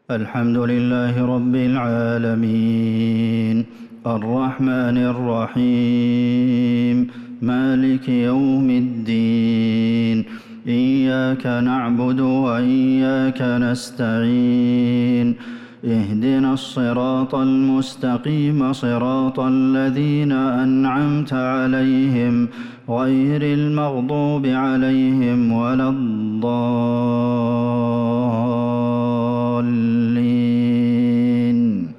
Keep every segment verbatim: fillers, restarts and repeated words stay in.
الحمد لله رب العالمين الرحمن الرحيم مالك يوم الدين إياك نعبد وإياك نستعين اهدنا الصراط المستقيم صراط الذين أنعمت عليهم غير المغضوب عليهم ولا الضالين.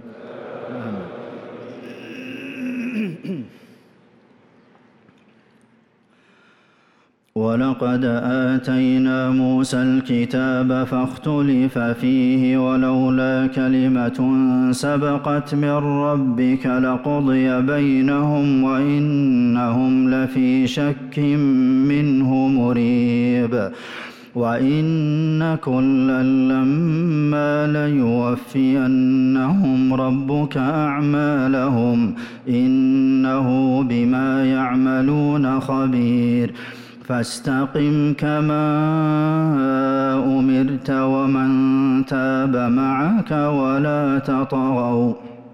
ولقد آتينا موسى الكتاب فاختلف فيه ولولا كلمة سبقت من ربك لقضي بينهم وإنهم لفي شك منه مريب. وإن كلا لما ليوفينهم ربك أعمالهم إنه بما يعملون خبير. فاستقم كما أمرت ومن تاب معك ولا تطغوا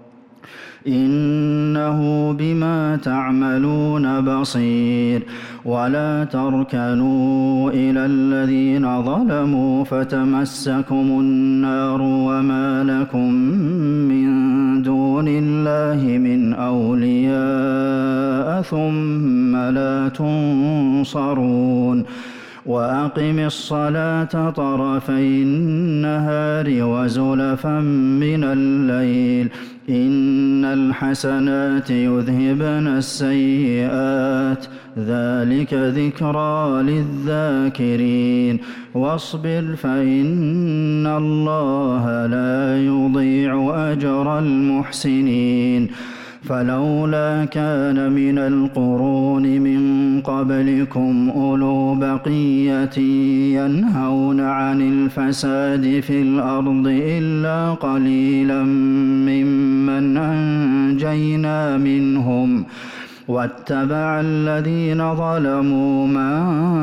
إنه بما تعملون بصير. ولا تركنوا إلى الذين ظلموا فتمسكم النار وما لكم من دون الله من أولياء ثم لا تنصرون. وأقم الصلاة طرفي النهار وزلفا من الليل إن الحسنات يذهبن السيئات ذلك ذكرى للذاكرين. واصبر فإن الله لا يضيع أجر المحسنين. فلولا كان من القرون من قبلكم أولو بقية ينهون عن الفساد في الأرض إلا قليلا ممن أنجينا منهم واتبع الذين ظلموا ما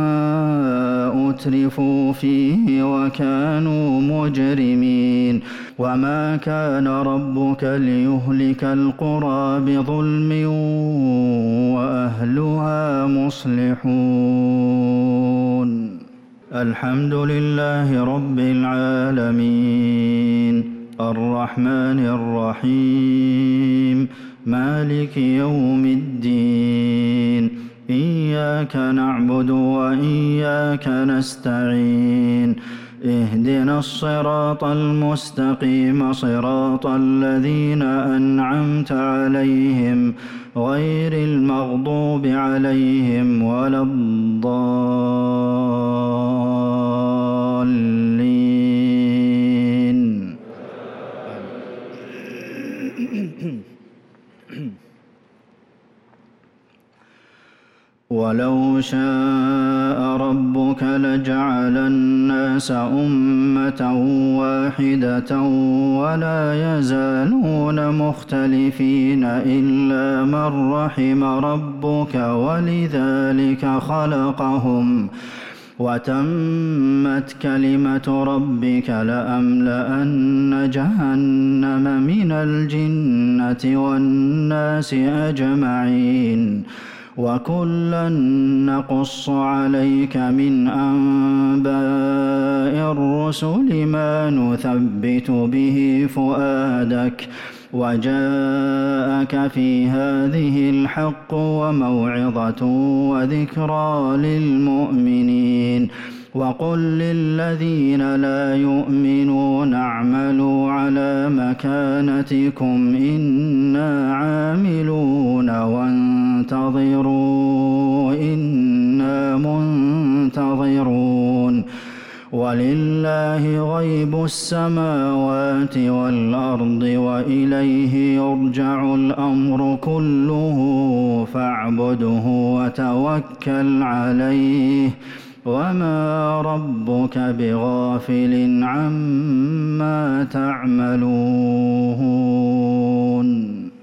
أترفوا فيه وكانوا مجرمين. وما كان ربك ليهلك القرى بظلم وأهلها مصلحون. الحمد لله رب العالمين الرحمن الرحيم مالك يوم الدين إياك نعبد وإياك نستعين اهدنا الصراط المستقيم صراط الذين أنعمت عليهم غير المغضوب عليهم ولا الضالين. ولو شاء ربك لجعل الناس أمة واحدة ولا يزالون مختلفين إلا من رحم ربك ولذلك خلقهم وتمت كلمة ربك لأملأن جهنم من الجنة والناس أجمعين. وكلا نقص عليك من أنباء الرسل ما نثبت به فؤادك وجاءك في هذه الحق وموعظة وذكرى للمؤمنين. وقل للذين لا يؤمنون اعملوا على مكانتكم إنا عاملون وانتظروا إنا منتظرون. ولله غيب السماوات والأرض وإليه يرجع الأمر كله فاعبده وتوكل عليه وما ربك بغافل عما تعملون.